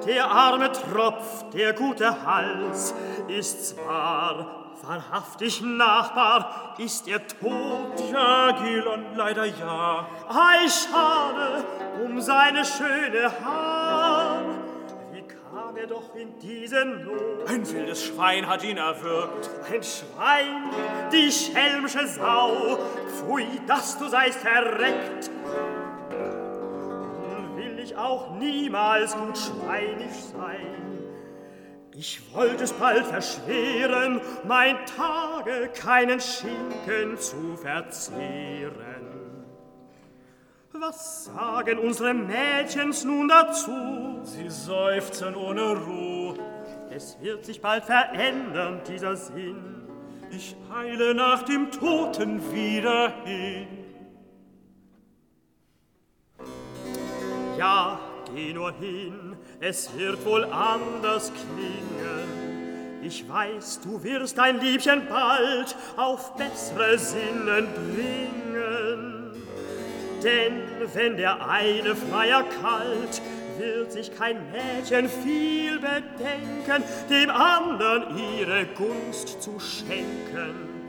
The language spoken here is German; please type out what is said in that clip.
Der arme Tropf, der gute Hals, ist zwar wahrhaftig Nachbar, ist er tot? Ja, Gilon, leider ja. Ei, schade um seine schöne Haar. Wie kam er doch in diese Not? Ein wildes Schwein hat ihn erwürgt. Ein Schwein, die schelmische Sau, pfui, dass du seist verreckt. Nun will ich auch niemals gut schweinig sein. Ich wollte es bald verschweren, mein Tage keinen Schinken zu verzehren. Was sagen unsere Mädchens nun dazu? Sie seufzen ohne Ruhe. Es wird sich bald verändern, dieser Sinn. Ich eile nach dem Toten wieder hin. Ja, geh nur hin, es wird wohl anders klingen. Ich weiß, du wirst dein Liebchen bald auf bessere Sinnen bringen. Denn wenn der eine Freier kalt, wird sich kein Mädchen viel bedenken, dem andern ihre Gunst zu schenken.